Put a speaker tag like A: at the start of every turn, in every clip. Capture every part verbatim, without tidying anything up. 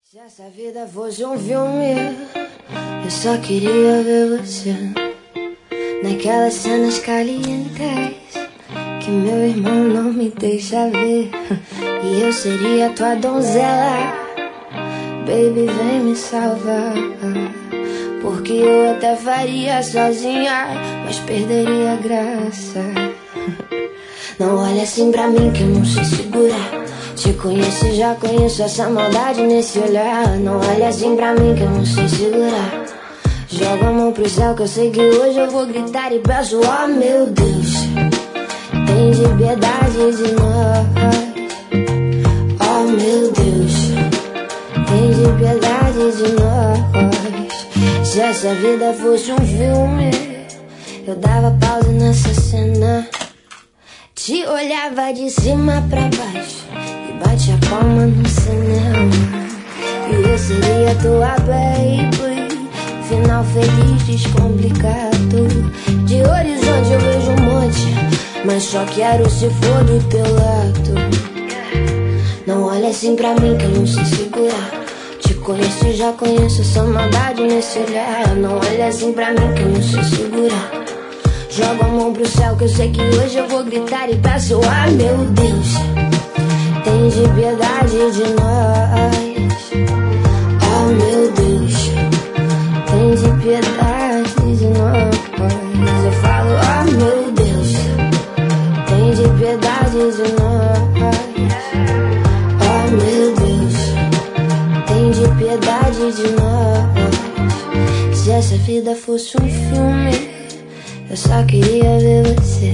A: Se essa vida fosse um filme, eu só queria ver você naquelas cenas calientes que meu irmão não me deixa ver. E eu seria tua donzela, baby, vem me salvar. Porque eu até faria sozinha, mas perderia a graça. Não olha assim pra mim que eu não sei segurar. Te conheço e já conheço essa maldade nesse olhar. Não olha assim pra mim que eu não sei segurar. Joga a mão pro céu que eu sei que hoje eu vou gritar e peço, oh meu Deus, tem de piedade de nós. Oh meu Deus, tem de piedade de nós. Se essa vida fosse um filme, eu dava pausa nessa cena. Te olhava de cima pra baixo e bate a palma no cinema. E eu seria tua baby, final feliz, descomplicado. De horizonte eu vejo um monte, mas só quero se for do teu lado. Não olha assim pra mim que eu não sei segurar. Te conheço e já conheço essa maldade nesse olhar. Não olha assim pra mim que eu não sei segurar. Joga a mão pro céu que eu sei que hoje eu vou gritar e peço, ah meu Deus, tem de piedade de nós. Oh meu Deus, tem de piedade de nós. Eu falo, oh meu Deus, tem de piedade de nós. Oh meu Deus, tem de piedade de nós. Se essa vida fosse um filme, eu só queria ver você.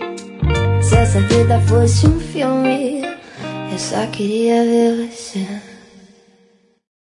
A: Se essa vida fosse um filme, eu só queria ver você.